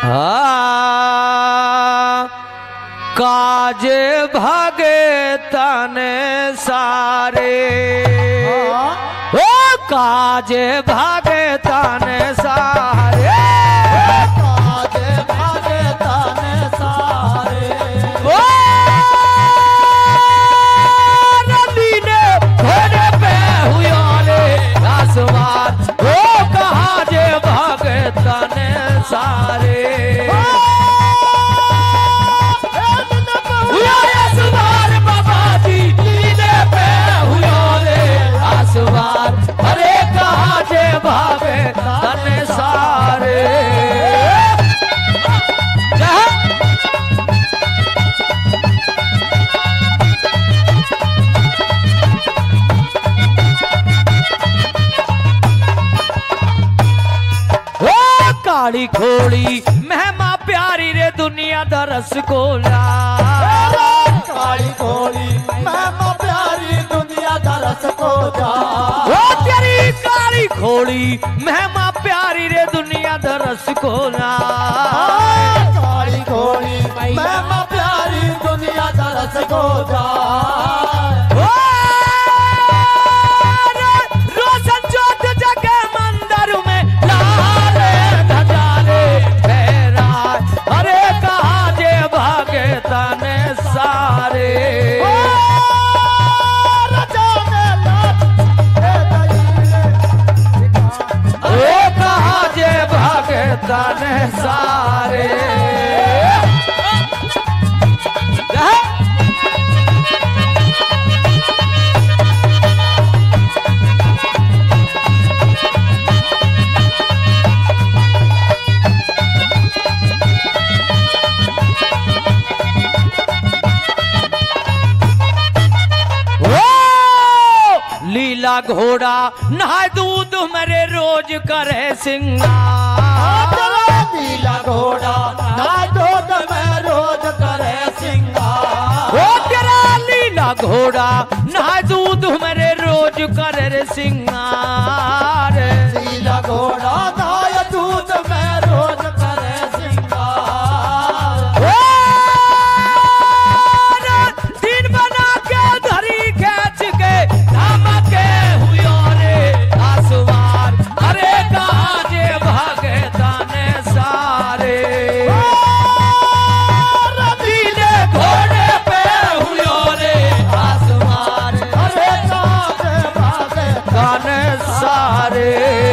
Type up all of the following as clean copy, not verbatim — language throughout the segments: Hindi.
काज भागे तने सारे ओ काज भागे तने सारे काज भागे तने सारे ओ रली ने घोड़े पे हुआ रे आसवार ओ काज भागे तने सारे अरे कहा जे भावे तने सारे ओ काली खोड़ी मेहमा प्यारी रे दुनिया दा रसगोला काली घोड़ी मेहमा प्यारी दुनिया दा रसगोला ओ तेरी काली खोड़ी मेहमा प्यारी रे दुनिया दा रसगोला काली घोड़ी मेहमा प्यारी दुनिया दा रसगोला रोशन जोत जगे मंदिर में लाले धजारे फेराए अरे कहा जे भागे तने सारे भागे तने सारे लीला घोड़ा नहा दूध मेरे रोज करे सिंगार लीला घोड़ा नहा दूध में रोज करे सिंगार ओ तेरा लीला घोड़ा नहा दूध मेरे रोज करे रे सिंगार लीला घोड़ा नहा दूध में रोज करे सिंगार दिन बना के धरी खेच के के हुआ रे आसवार अरे कहा जे भागे तने सारे नीले घोड़े पे हुआ रे आसवार अरे कहा जे भागे तने सारे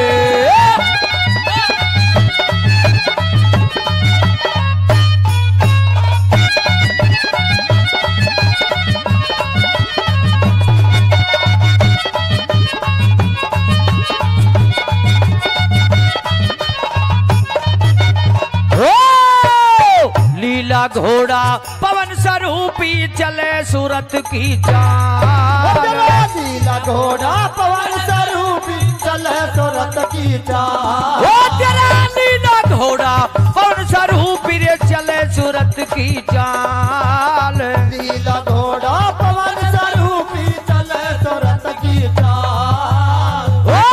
लीला घोड़ा पवन स्वरूपी चले सूरत की चाल लीला घोड़ा पवन स्वरूपी चले सूरत की चाल ओ तेरा लीला घोड़ा पवन स्वरूपी रे चले सूरत की चाल लीला घोड़ा पवन स्वरूपी चले सूरत की चाल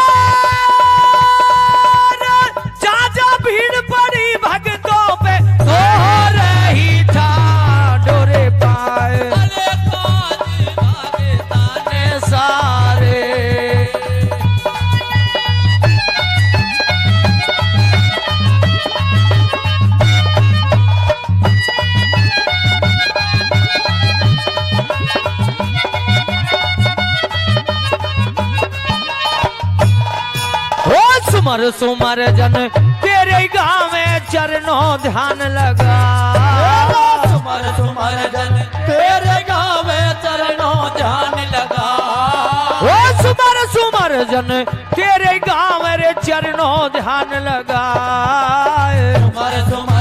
चाचा भीड़ पड़ी भगतों पे तो रही था डोरे पाए अरे काज भागे तने सारे सुमर सुमर जन तेरे गाँव में चरणों ध्यान लगा सुमर सुमर जन तेरे गाँव में चरणों ध्यान लगा ओ सुमर सुमर जन तेरे गाँव में चरणों ध्यान लगा सुमर सुमर